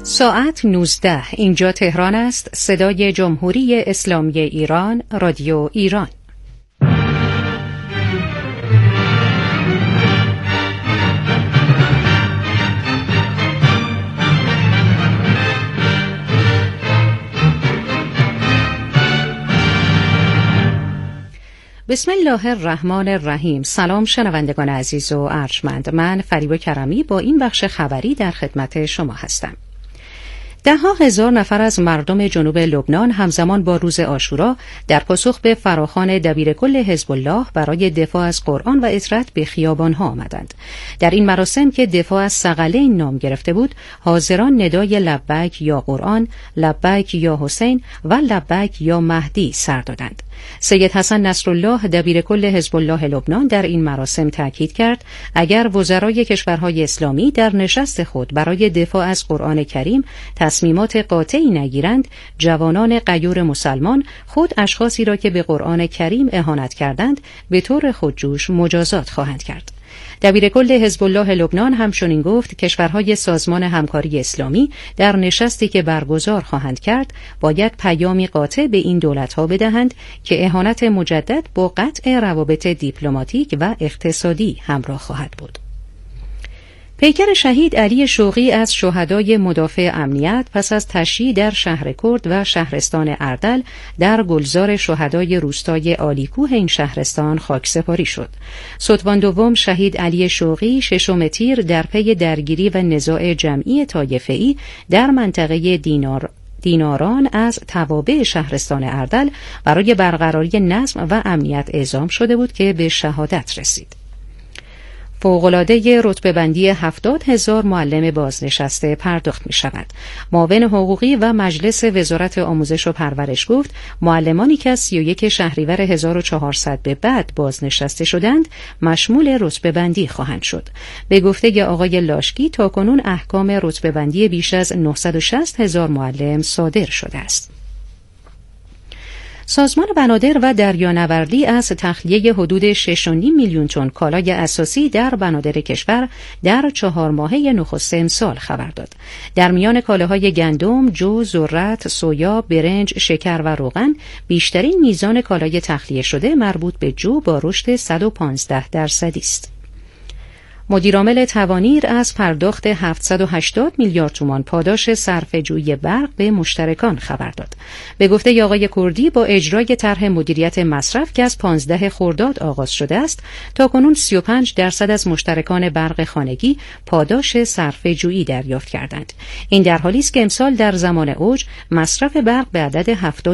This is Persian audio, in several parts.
ساعت 19 اینجا تهران است. صدای جمهوری اسلامی ایران، رادیو ایران. بسم الله الرحمن الرحیم. سلام شنوندگان عزیز و ارجمند، من فریبا کرمی با این بخش خبری در خدمت شما هستم. ده‌ها هزار نفر از مردم جنوب لبنان همزمان با روز عاشورا در پاسخ به فراخوان دبیرکل حزب الله برای دفاع از قرآن و اطرت به خیابان‌ها آمدند. در این مراسم که دفاع از ثقلین نام گرفته بود، حاضران ندای لبیک یا قرآن، لبیک یا حسین و لبیک یا مهدی سر دادند. سید حسن نصرالله دبیرکل حزب الله لبنان در این مراسم تاکید کرد اگر وزرای کشورهای اسلامی در نشست خود برای دفاع از قرآن کریم تصمیمات قاطعی نگیرند، جوانان غیور مسلمان خود اشخاصی را که به قرآن کریم اهانت کردند به طور خودجوش مجازات خواهند کرد. دبیرکل حزب الله لبنان همچنین گفت کشورهای سازمان همکاری اسلامی در نشستی که برگزار خواهند کرد باید پیامی قاطع به این دولت‌ها بدهند که اهانت مجدد با قطع روابط دیپلماتیک و اقتصادی همراه خواهد بود. پیکر شهید علی شوقی از شهدای مدافع امنیت پس از تشییع در شهر کرد و شهرستان اردل در گلزار شهدای روستای آلیکوه این شهرستان خاکسپاری شد. ستوان دوم شهید علی شوقی ششم تیر در پی درگیری و نزاع جمعی طایفه‌ای در منطقه دیناران از توابع شهرستان اردل برای برقراری نظم و امنیت اعزام شده بود که به شهادت رسید. فوق‌العاده رتبه‌بندی 70,000 معلم بازنشسته پرداخت می‌شود. معاون حقوقی و مجلس وزارت آموزش و پرورش گفت معلمانی که از 31 شهریور 1400 به بعد بازنشسته شدند مشمول رتبه‌بندی خواهند شد. به گفته آقای لاشکی تاکنون احکام رتبه‌بندی بیش از 960,000 معلم صادر شده است. سازمان بنادر و دریانوردی از تخلیه حدود 6.5 میلیون تن کالای اساسی در بنادر کشور در 4 ماهه نخست امسال خبر داد. در میان کالاهای گندم، جو، ذرت، سویا، برنج، شکر و روغن بیشترین میزان کالای تخلیه شده مربوط به جو با رشد 115% است. مدیرعامل توانیر از پرداخت 780 میلیارد تومان پاداش صرفه‌جویی برق به مشترکان خبر داد. به گفته آقای کردی با اجرای طرح مدیریت مصرف که از 15 خرداد آغاز شده است، تاکنون 35% از مشترکان برق خانگی پاداش صرفه‌جویی دریافت کردند. این در حالی است که امسال در زمان اوج مصرف برق به عدد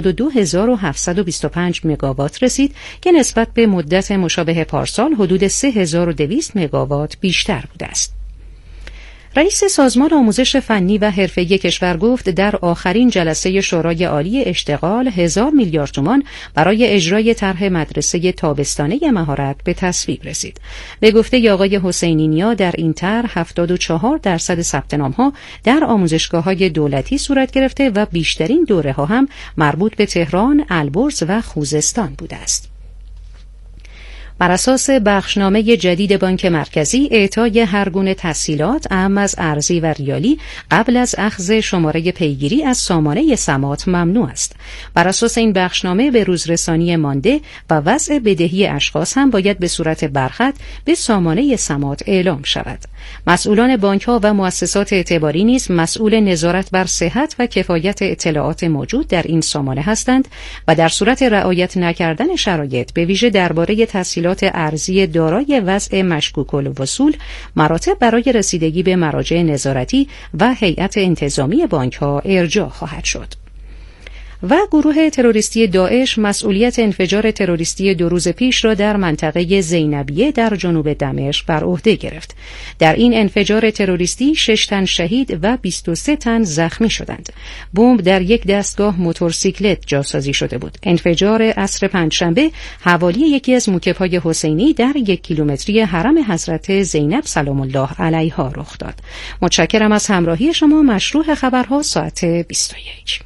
72725 مگاوات رسید که نسبت به مدت مشابه پارسال حدود 3200 مگاوات بیشتر بوده است. رئیس سازمان آموزش فنی و حرفه‌ای کشور گفت در آخرین جلسه شورای عالی اشتغال 1000 میلیارد تومان برای اجرای طرح مدرسه تابستانه مهارت به تصویب رسید. به گفته آقای حسینی نیا در این طرح 74% ثبت نام‌ها در آموزشگاه‌های دولتی صورت گرفته و بیشترین دوره‌ها هم مربوط به تهران، البرز و خوزستان بوده است. بر اساس بخشنامه جدید بانک مرکزی، اعطای هر گونه تسهیلات اعم از ارزی و ریالی قبل از اخذ شماره پیگیری از سامانه سمات ممنوع است. بر اساس این بخشنامه به روزرسانی مانده و وضع بدهی اشخاص هم باید به صورت برخط به سامانه سمات اعلام شود. مسئولان بانک‌ها و مؤسسات اعتباری نیز مسئول نظارت بر صحت و کفایت اطلاعات موجود در این سامانه هستند و در صورت رعایت نکردن شرایط به ویژه درباره تسهیلات ارزی دارای وضع مشکوک الوصول مراتب برای رسیدگی به مراجع نظارتی و هیئت انتظامی بانک‌ها ارجاع خواهد شد. و گروه تروریستی داعش مسئولیت انفجار تروریستی 2 روز پیش را در منطقه زینبیه در جنوب دمشق بر عهده گرفت. در این انفجار تروریستی 6 تن شهید و 23 تن زخمی شدند. بمب در یک دستگاه موتورسیکلت جاسازی شده بود. انفجار عصر پنجشنبه حوالی یکی از موکب‌های حسینی در 1 کیلومتری حرم حضرت زینب سلام الله علیها رخ داد. متشکرم از همراهی شما. مشروع خبرها ساعت 21.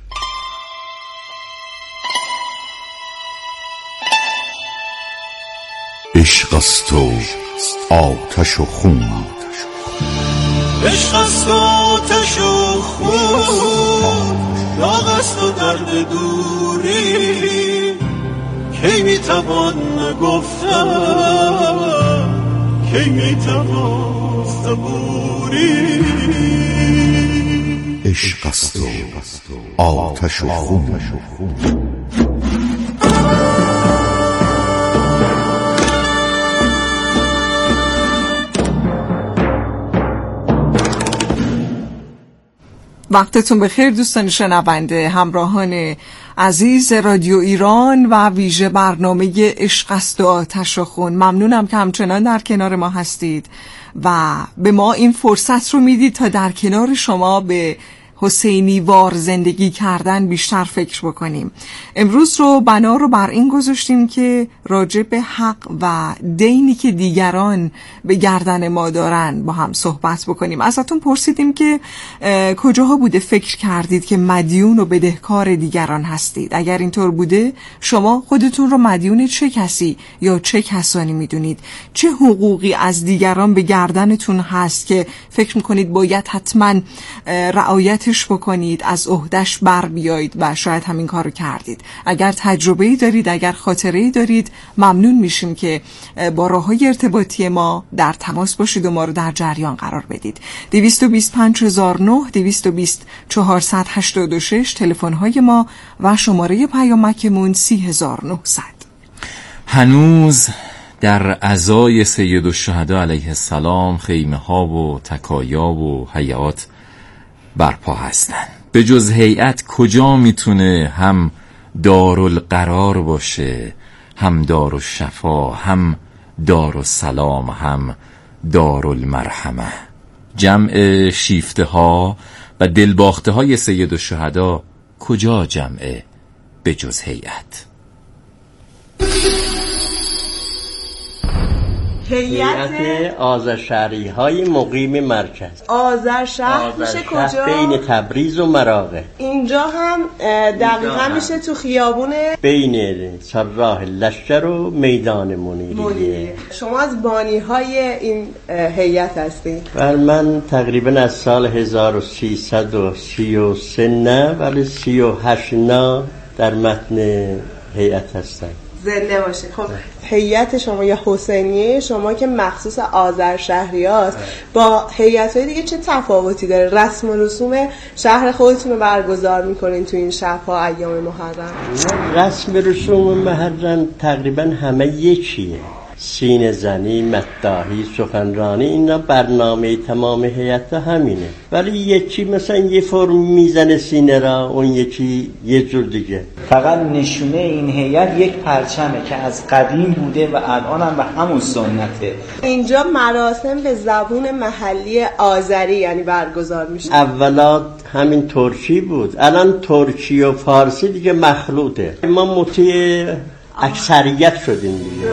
عشق است و آتش و خون، عشق است و آتش و خون، داغ است و درد دوری، کی میتوان گفتن، کی میتوان صبوری. عشق است و آتش و خون. وقتتون بخیر دوستان شنونده، همراهان عزیز رادیو ایران و ویژه برنامه عشق است و آتش و خون. ممنونم که همچنان در کنار ما هستید و به ما این فرصت رو میدید تا در کنار شما به حسینی وار زندگی کردن بیشتر فکر بکنیم. امروز رو بنا رو بر این گذاشتیم که راجع به حق و دینی که دیگران به گردن ما دارن با هم صحبت بکنیم. ازتون پرسیدیم که کجاها بوده فکر کردید که مدیون و بدهکار دیگران هستید؟ اگر اینطور بوده شما خودتون رو مدیون چه کسی یا چه کسانی میدونید؟ چه حقوقی از دیگران به گردنتون هست که فکر میکنید باید حتما رعایتش بکنید، از عهده‌اش بر بیایید و شاید همین کارو کردید؟ اگر تجربه‌ای دارید، اگر خاطره‌ای دارید، ممنون میشیم که با راه‌های ارتباطی ما در تماس باشید و ما رو در جریان قرار بدید. 225009 220486 تلفن‌های ما و شماره پیامکمون 30900. هنوز در عزای سید الشهدا علیه السلام خیمه ها و تکایا و حیات برپا هستن. به جز هیئت کجا میتونه هم دارالقرار باشه، هم دارالشفا، هم دارالسلام، هم دارالمرحمه؟ جمع شیفته ها و دلباخته های سید الشهدا کجا جمعه به جز هیئت؟ هیئت آذرشهری های مقیم مرکز. آذرشهر میشه کجا؟ بین تبریز و مراغه. اینجا هم دقیقا میشه تو خیابون بین سراح لشکر و میدان منیریه. شما از بانی های این هیئت هستید؟ و من تقریبا از سال 1333 نه ولی 38 نه در متن هیئت هستم. زنده باشه. خب هیئت شما یا حسینیه شما که مخصوص آذرشهری هاست با هیئت‌های دیگه چه تفاوتی داره؟ رسم و رسوم شهر خودتون رو برگزار میکنین تو این شب‌ها ایام محرم؟ رسم و رسوم محرم تقریبا همه یکیه. سینه زنی، مداحی، سخنرانی، اینا برنامه تمام هیئت همینه، ولی یکی مثلا یه فرم میزنه سینه را، اون یکی یه جور دیگه. فقط نشونه این هیئت یک پرچمه که از قدیم بوده و الان هم به همون سنته. اینجا مراسم به زبون محلی آذری یعنی برگزار میشه. اولا همین ترکی بود، الان ترکی و فارسی دیگه مخلوطه. ما مطیع اکثریت شدیم دیگه.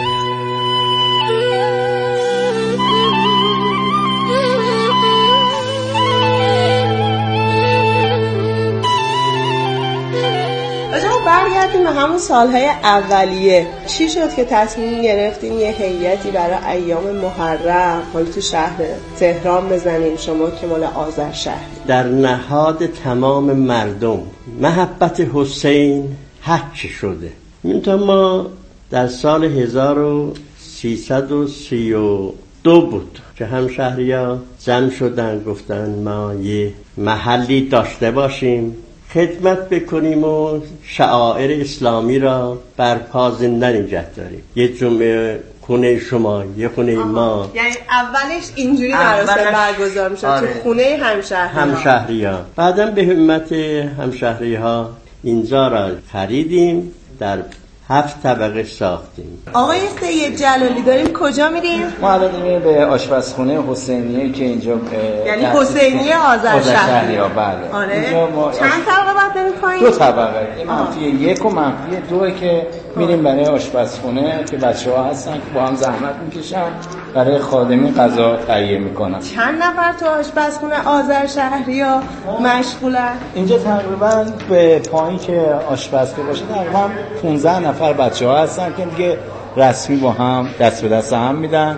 برگردیم به همون سالهای اولیه. چی شد که تصمیم گرفتین یه هیئتی برای ایام محرم حالا تو شهر تهران بزنین، شما که مال آذرشهر؟ در نهاد تمام مردم محبت حسین حک شده. اینطور ما در سال 1332 بود که همشهری‌ها جمع شدن، گفتن ما یه محلی داشته باشیم، خدمت بکنیم و شعائر اسلامی را برپا زنده نگه داریم. یه جمعه خونه شما، یه خونه ما. یعنی اولش اینجوری مراسم برگزار میشه تو خونه همشهری‌ها. بعداً به همت همشهری‌ها اینجا را خریدیم، در 7 طبقه ساختیم. آقای سید جلالی داریم کجا میریم؟ ما الان میریم به آشپزخونه حسینیه که اینجا یعنی حسینیه آذرشهری. بله. آره. چند طبقه بعد بریم پایین؟ 2 طبقه. این منفی 1 و منفی 2 که میریم برای آشپزخونه که بچه‌ها هستن که با هم زحمت میکشن برای خادمی غذا تهیه میکنن. چند نفر تو آشپزخونه آذرشهری‌ها مشغولن؟ اینجا تقریبا به پایین که آشپزخونه باشه تقریبا 15 نفر بچه‌ها هستن که دیگه رسمی با هم دست به دست هم میدن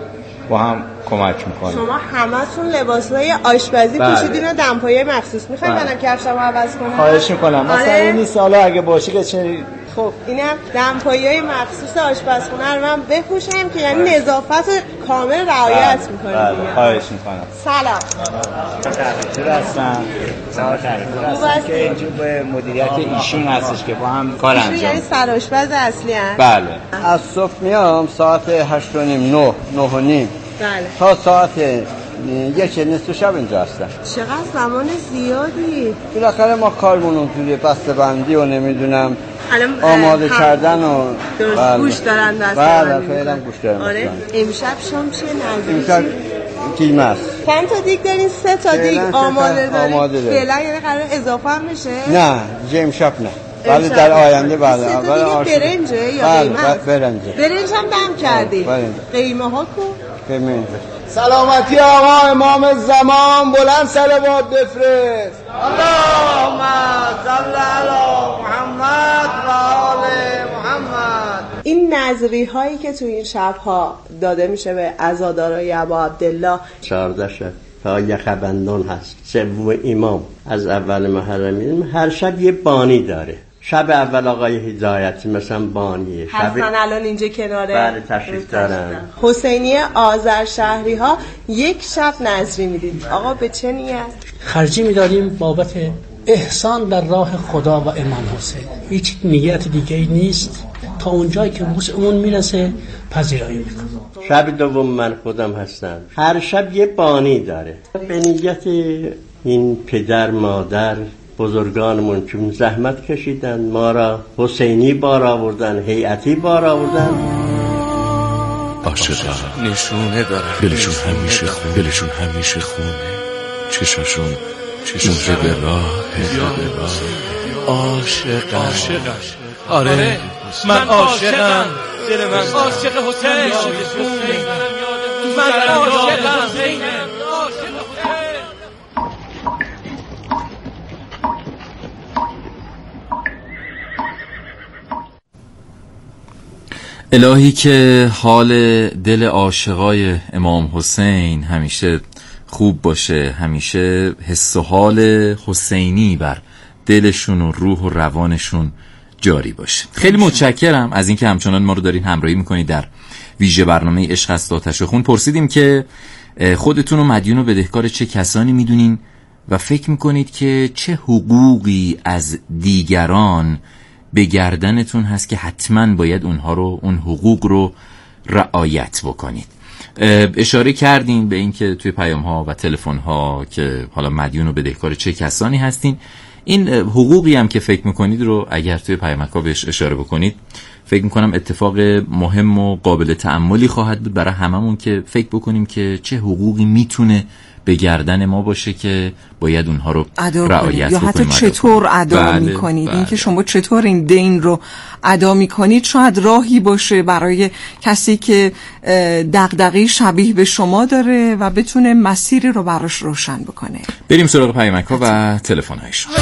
با هم کمک میکنیم. شما همتون لباسای آشپزی پوشیدین و دمپایی مخصوص میخواین منم کفشمو عوض کنم؟ خواهش میکنم. مثلا این نیست حالا اگه باشه که چه. خب اینم دمپایی‌های مخصوص آشپزخونه رو من بپوشم که یعنی نظافت کامل رعایت می‌کنید. بله خواهش میکنم. سلام. تحقیق‌گر هستم. هستم که اینجور به مدیریت ایشون هستش که با هم کار انجام. یعنی سرآشپز اصلی هست؟ بله. از صبح میام ساعت 8:30 9:30 بله. تا ساعت 1:30 شب اینجا هستم. چقدر زمان زیادی. بالاخره ما کارمون اونجوری بسته‌بندی و نمیدونم آماده کردن و گوش دارن دست. بله فعلا گوش دارن. آره. امشب شام چه نظری؟ امشب قیمه است. چند تا دیگ دارین؟ 3 تا دیگ آماده دارین. فعلا یعنی قرار اضافه هم بشه؟ نه امشب نه. ولی در آینده بعد اول برنجه یا قیمه؟ برنج هم دم کردی. قیمه ها کو؟ قیمه سلامتی آقا امام زمان، بلند صلوات بفرست. اللهم صل علی محمد و آل محمد. این نذری هایی که تو این شب‌ها داده میشه به عزادارای ابا عبدالله 14 شب تا یخبندان هست. سوم امام از اول محرم هر شب یه بانی داره. شب اول آقای هدایتی مثلا بانیه. حسن الان اینجا کناره. بله تشریف دارن. حسینی آذرشهری ها یک شب نذری میدید. آقا به چه نیت؟ خرجی میداریم بابت احسان در راه خدا و امام حسین. هیچ نیت دیگه ای نیست. تا اونجایی که وسعمون میرسه پذیرایی میکنم. شب دوم من خودم هستم. هر شب یه بانی داره. به نیت این پدر مادر بزرگانمون که زحمت کشیدن، ما را حسینی بار آوردن، هیئتی بار آوردن. عاشقا نشونه دارن، دلشون همیشه خونه، چشاشون به راه عاشقا. آره من عاشقم، دل من عاشق حسین، من عاشقم. الهی که حال دل عاشقای امام حسین همیشه خوب باشه، همیشه حس و حال حسینی بر دلشون و روح و روانشون جاری باشه. خیلی متشکرم از اینکه همچنان ما رو دارین همراهی میکنید در ویژه برنامه عشق است آتش و خون. پرسیدیم که خودتون رو مدیون و بدهکار چه کسانی میدونین و فکر میکنید که چه حقوقی از دیگران به گردنتون هست که حتما باید اون حقوق رو رعایت بکنید. اشاره کردین به این که توی پیام ها و تلفن ها که حالا مدیون و بدهکار چه کسانی هستین. این حقوقی هم که فکر میکنید رو اگر توی پیامک ها بهش اشاره بکنید فکر میکنم اتفاق مهم و قابل تأملی خواهد بود برای هممون که فکر بکنیم که چه حقوقی میتونه به گردن ما باشه که باید اونها رو رعایت یا حتی چطور ادا میکنید. این که شما چطور این دین رو ادا میکنید شاید راهی باشه برای کسی که دغدغه‌ای شبیه به شما داره و بتونه مسیری رو براش روشن بکنه. بریم سراغ پیامک ها و تلفن هایشون.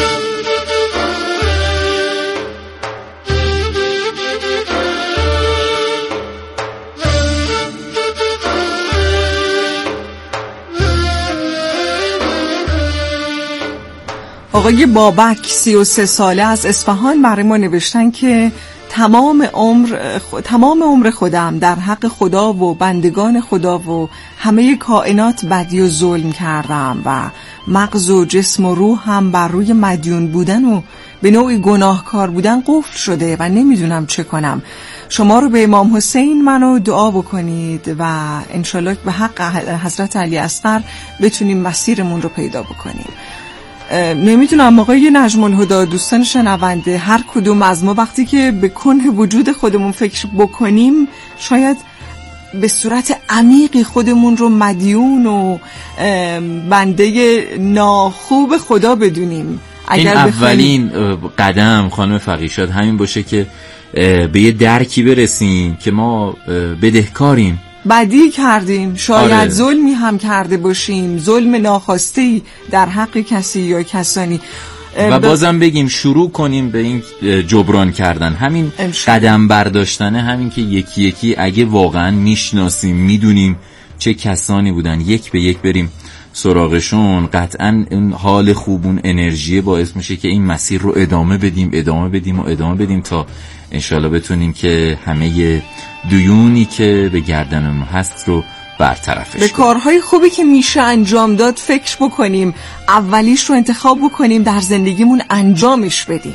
آقای بابک 33 ساله از اصفهان برای ما نوشتن که تمام عمر خودم در حق خدا و بندگان خدا و همه کائنات بدی و ظلم کردم و مغز و جسم و روح هم بر روی مدیون بودن و به نوعی گناهکار بودن قفل شده و نمیدونم چه کنم. شما رو به امام حسین منو دعا بکنید و انشالله به حق حضرت علی اصغر بتونیم مسیرمون رو پیدا بکنیم. نمیدونم آقای نجم الهدی، دوستان شنونده، هر کدوم از ما وقتی که به کنه وجود خودمون فکر بکنیم شاید به صورت عمیقی خودمون رو مدیون و بنده ناخوب خدا بدونیم. این اولین قدم خانم فقیه همین باشه که به یه درکی برسیم که ما بدهکاریم، بدی کردیم، شاید ظلمی هم کرده باشیم، ظلم ناخواسته در حق کسی یا کسانی و بازم بگیم شروع کنیم به این جبران کردن، همین قدم برداشتنه، همین که یکی یکی اگه واقعا میشناسیم میدونیم چه کسانی بودن، یک به یک بریم سراغشون، قطعا اون حال خوب، اون انرژی باعث میشه که این مسیر رو ادامه بدیم تا انشالله بتونیم که همه دیونی که به گردنمون هست رو برطرفش کنیم. به کارهای خوبی که میشه انجام داد فکر بکنیم، اولیش رو انتخاب بکنیم، در زندگیمون انجامش بدیم.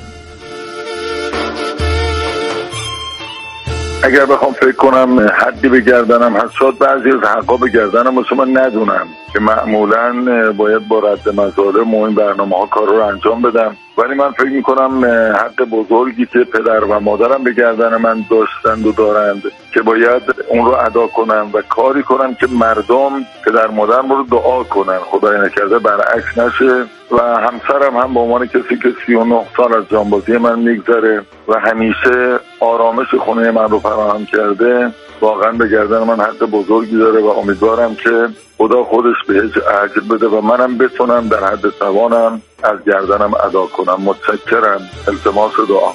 اگر بخوام فکر کنم حدی به گردنم هست، شاید بعضی از حقا به گردنم واسه من ندونم که معمولاً باید با رد مظالم و این برنامه‌ها کار رو انجام بدم، ولی من فکر میکنم حق بزرگی که پدر و مادرم به گردن من داشتند و دارند که باید اون رو ادا کنم و کاری کنم که مردم پدر مادرم رو دعا کنن، خدای نکرده برعکس نشه. و همسرم هم به عنوان کسی که 39 سال از جانبازی من میگذره و همیشه آرامش خونه من رو فراهم کرده، واقعا به گردن من حق بزرگی داره و امیدوارم که خدا خودش بهش اجر بده و منم بتونم در حد توانم از گردنم ادا کنم. متشکرم. التماس دعا.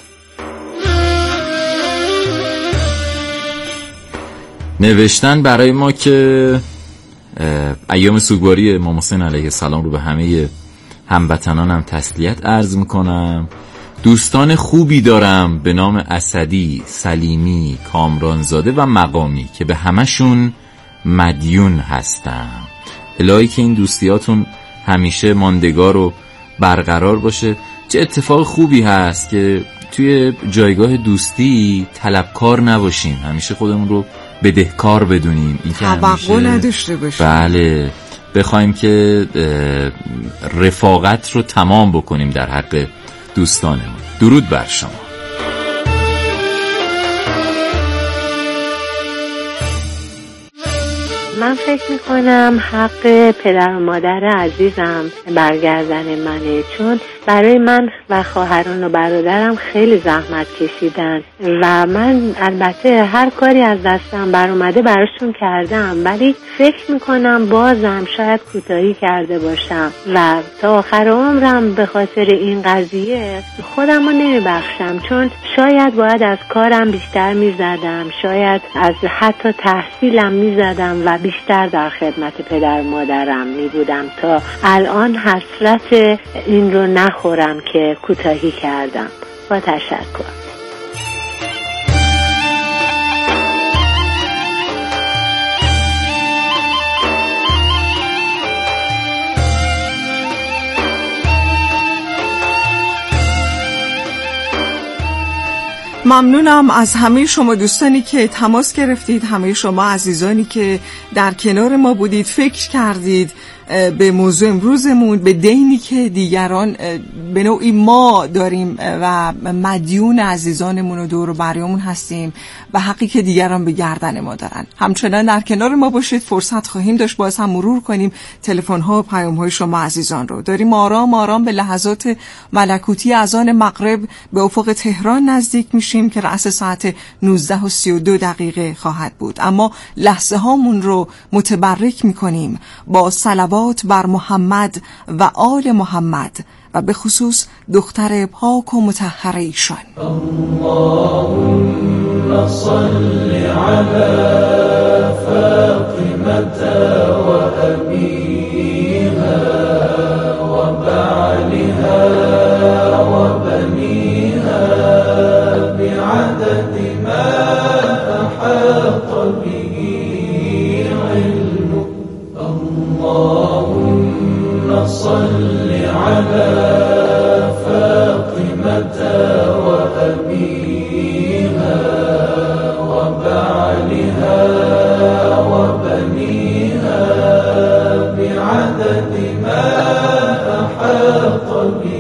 نوشتن برای ما که ایام سوگواری امام حسین علیه السلام رو به همه هموطنانم تسلیت عرض میکنم. دوستان خوبی دارم به نام اسدی، سلیمی، کامرانزاده و مقامی که به همشون مدیون هستم. الهی که این دوستیاتون همیشه ماندگار و برقرار باشه. چه اتفاق خوبی هست که توی جایگاه دوستی طلبکار نباشیم، همیشه خودمون رو بدهکار بدونیم، این که توقع نداشته باشیم. بله، بخوایم که رفاقت رو تمام بکنیم در حق دوستانمون. درود بر شما. من فکر میکنم حق پدر و مادر عزیزم برگردن منه، چون برای من و خواهران و برادرم خیلی زحمت کشیدن و من البته هر کاری از دستم بر اومده براشون کردم، ولی فکر میکنم بازم شاید کوتاهی کرده باشم و تا آخر عمرم به خاطر این قضیه خودم رو نمیبخشم، چون شاید باید از کارم بیشتر میزدم، شاید از حتی تحصیلم میزدم و بیشتر در خدمت پدر مادرم میبودم تا الان حسرت این رو نخورم که کوتاهی کردم. با تشکر. ممنونم از همه شما دوستانی که تماس گرفتید، همه شما عزیزانی که در کنار ما بودید، فکر کردید به موضوع امروزمون، به دینی که دیگران به نوعی ما داریم و مدیون عزیزانمون و دور و بریامون هستیم و حقی که دیگران به گردن ما دارن. همچنان در کنار ما باشید، فرصت خواهیم داشت باز هم مرور کنیم تلفن ها و پیام های شما عزیزان رو. داریم آرام آرام به لحظات ملکوتی اذان مغرب به افق تهران نزدیک میشیم که رأس ساعت 19:32 خواهد بود، اما لحظه هامون رو متبرک میکنیم با صلوات بر محمد و آل محمد و به خصوص دختر پاک و مطهر ایشان. اللهم صل علی فاطمة و ابیها و بعلها و بنیها بعدد ما احاط به علمك. اللهم صل على فاطمة و ابیها و بعلها و بنیها بعدد ما احاط به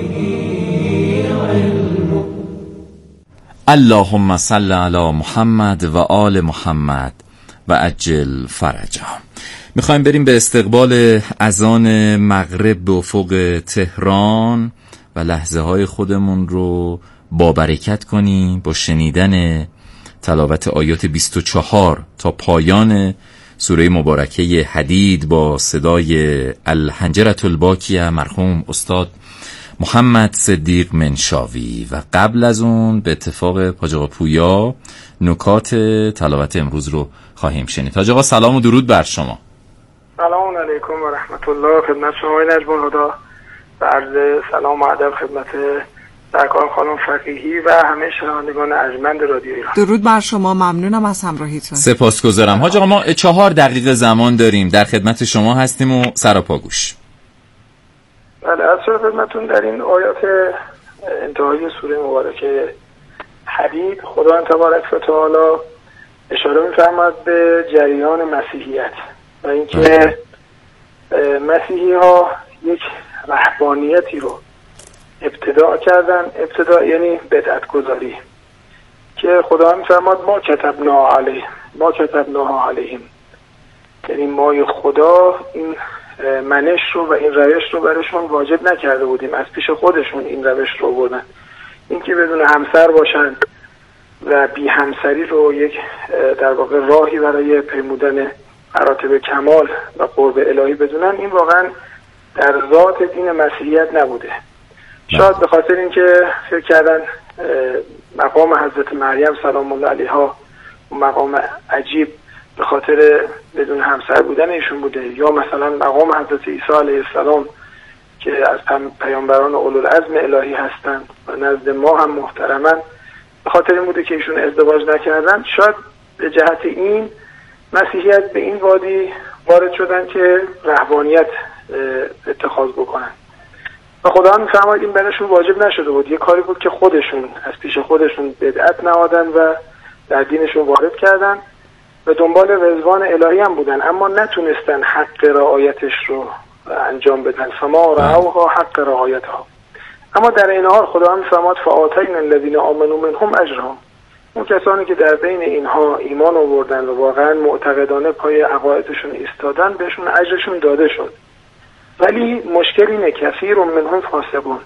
علمك. اللهم صل علی محمد و آل محمد و عجل فرجهم. میخوایم بریم به استقبال اذان مغرب به افق تهران و لحظه های خودمون رو با برکت کنیم با شنیدن تلاوت آیات 24 تا پایان سوره مبارکه حدید با صدای الحنجرة الباکیه مرحوم استاد محمد صدیق منشاوی. و قبل از اون به اتفاق حاج آقا پویا نکات تلاوت امروز رو خواهیم شنید. حاج آقا سلام و درود بر شما. سلام علیکم و رحمت الله. خدمت شما نجم الهدی و عرض سلام و ادب خدمت سرکار خانم فقیهی و همه شنوندگان ارجمند رادیو ایران. درود بر شما، ممنونم از همراهیتون. سپاسگزارم. حاج آقا ما 4 دقیقه زمان داریم، در خدمت شما هستیم و سراپا گوش. بله، از خدمتتون در این آیات انتهایی سوره مبارکه حدید خداوند تبارک و تعالی اشاره می‌فرماید به جریان مسیحیت و اینکه مسیحی ها یک رهبانیتی رو ابتداع کردن. ابتداع یعنی بدعت گذاری که خداوند می‌فرماید ما کتبناها علیهم، یعنی ما خدا این منش رو و این روش رو برشون واجب نکرده بودیم، از پیش خودشون این روش رو بردن. اینکه بدون همسر باشن و بی همسری رو یک در واقع راهی برای پیمودن مراتب کمال و قرب الهی بدونن، این واقعا در ذات دین مسیحیت نبوده. شاید به خاطر اینکه فکر کردن مقام حضرت مریم سلام الله علیها و مقام عجیب به خاطر بدون همسر بودن ایشون بوده، یا مثلا مقام حضرت عیسی علیه السلام که از پیامبران اولوالعزم الهی هستند و نزد ما هم محترمن، به خاطر این بوده که ایشون ازدواج نکردن. شاید به جهت این مسیحیت به این وادی وارد شدن که رهبانیت اتخاذ بکنن و خدا میفرماید این براشون واجب نشده بود، یه کاری بود که خودشون از پیش خودشون بدعت نهادن و در دینشون وارد کردن و دنبال رضوان الهی هم بودن، اما نتونستن حق رعایتش رو انجام بدن. فما رعوها حق رعایتها. اما در این حال خدا هم فرماد فآتینا الذین آمنوا منهم اجرهم، اون کسانی که در بین اینها ایمان آوردن و واقعا معتقدانه پای عقایدشون ایستادن بهشون اجرشون داده شد. ولی مشکل اینه کثیر منهم فاسقون،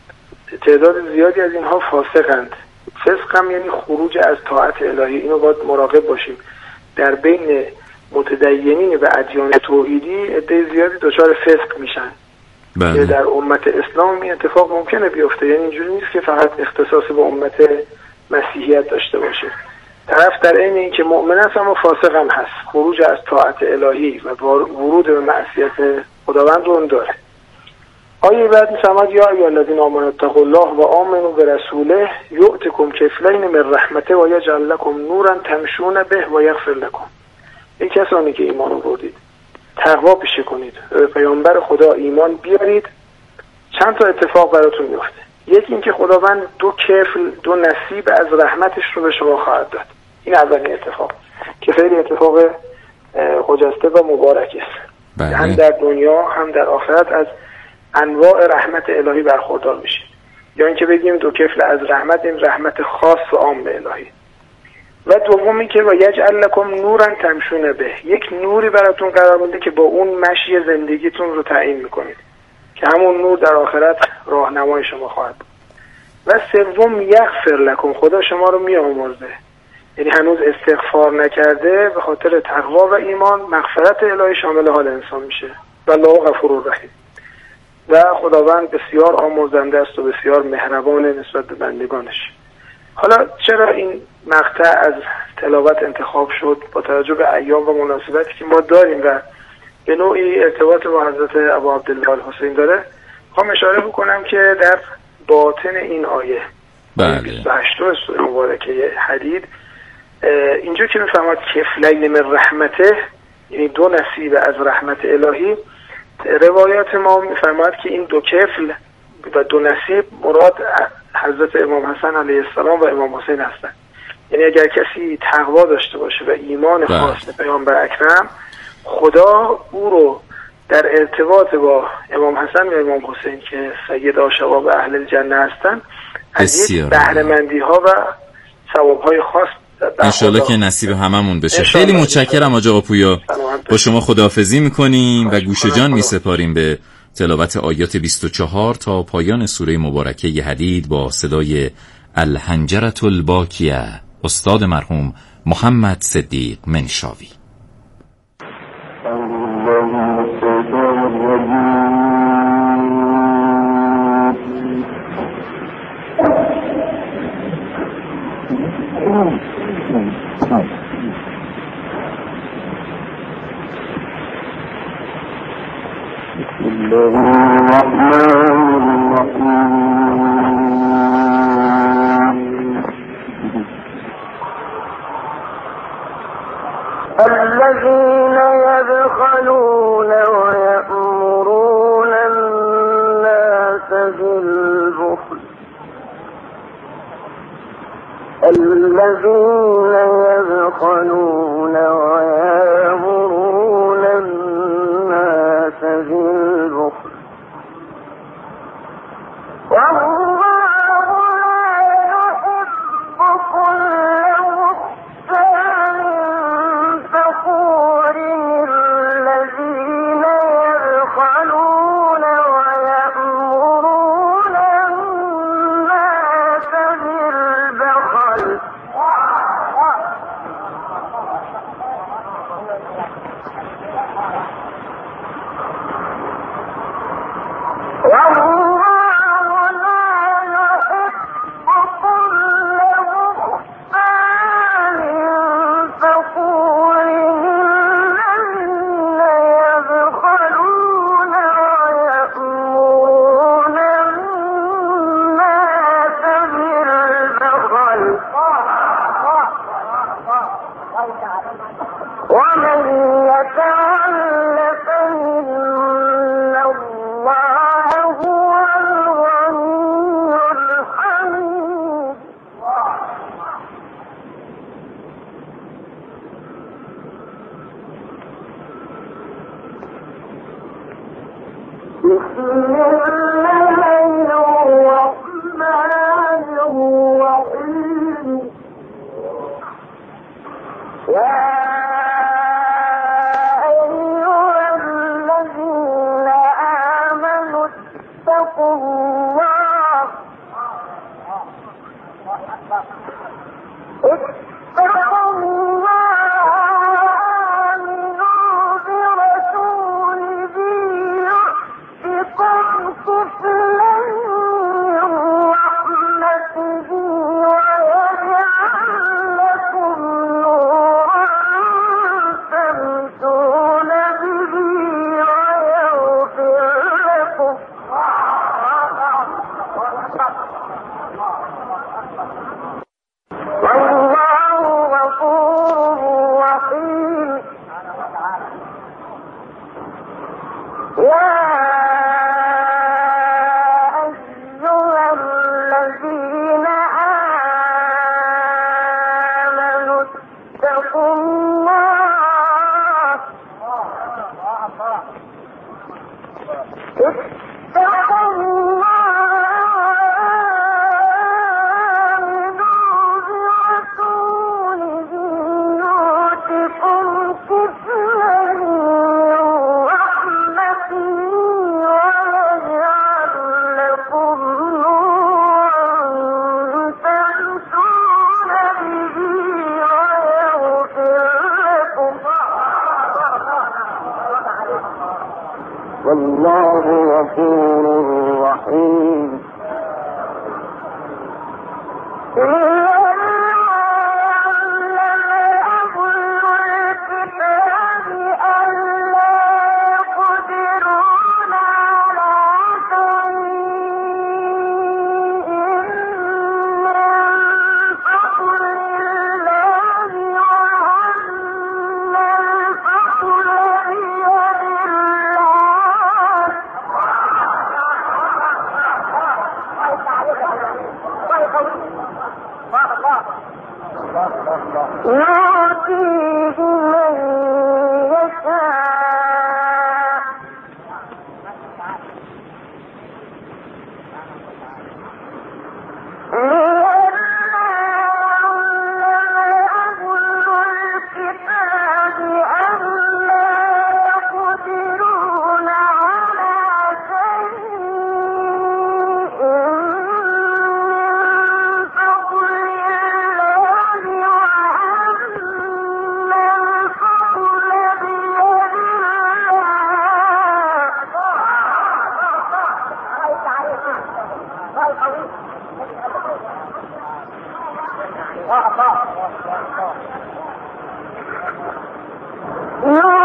تعداد زیادی از اینها فاسقند. فسق هم یعنی خروج از طاعت الهی. اینو باید مراقب باشیم. در بین متدینین و ادیان توحیدی عده زیادی دچار فسق میشن. بله. در امت اسلام این اتفاق ممکنه بیفته، یعنی اینجوری نیست که فقط اختصاص به امت مسیحیت داشته باشه. طرف در عین اینکه مؤمن است اما فاسق هم هست، خروج از طاعت الهی و ورود به معصیت خداوند رو داره. آیه بعد می‌فرماد یا ایها الذین آمنوا اتقوا الله و آمنوا برسوله یؤتکم کفلین من رحمته و یجعل لکم نورا تمشون به و یغفر لکم. ای کسانی که ایمان آوردید تقوا پیشه کنید، به پیامبر خدا ایمان بیارید، چند تا اتفاق براتون میفته. یکی اینکه خداوند 2 کفل 2 نصیب از رحمتش رو به شما خواهد داد. این اولین اتفاق که خیلی اتفاق خجسته و مبارک است. هم در دنیا هم در آخرت از انواع رحمت الهی برخوردار میشید. یا اینکه بگیم 2 کفل از رحمت، این رحمت خاص و عام الهی. و دومی که و یجعل لکم نورا تمشون به، یک نوری براتون قرار میده که با اون مشی زندگیتون رو تعیین میکنید که همون نور در آخرت راهنمای شما خواهد بود. و سوم یغفر لکم، خدا شما رو میآمرزه، یعنی هنوز استغفار نکرده به خاطر تقوا و ایمان مغفرت الهی شامل حال انسان میشه. والله غفور رحیم. و خداوند بسیار آمرزنده است و بسیار مهربان نسبت به بندگانش. حالا چرا این مقطع از تلاوت انتخاب شد؟ با توجه به ایام و مناسبتی که ما داریم و به نوعی ارتباط با حضرت ابا عبدالله الحسین داره، میخوام اشاره بکنم که در باطن این آیه 28 سوره مبارکه حدید اینجا که میفهمد کفلین من رحمته، یعنی 2 نصیب از رحمت الهی، روایات ما میفهمد که این 2 کفل و 2 نصیب مراد حضرت امام حسن علیه السلام و امام حسین هستند. یعنی اگر کسی تقوا داشته باشه و ایمان خاص به پیامبر اکرم، خدا او رو در ارتباط با امام حسن و امام حسین که سید شباب اهل الجنه هستند از یک بهره‌مندی ها و ثواب های خاص انشالله که نصیب هممون بشه. خیلی متشکرم حاج آقا پویا. با شما خداحافظی میکنیم و گوش جان میسپاریم به تلاوت آیات 24 تا پایان سوره مبارکه حدید با صدای الحنجرة الباکیه استاد مرحوم محمد صدیق منشاوی. الذين يبخلون ويأمرون الناس بالبخل الذين يبخلون ويأمرون الناس بالبخل والله غفور رحيم. No.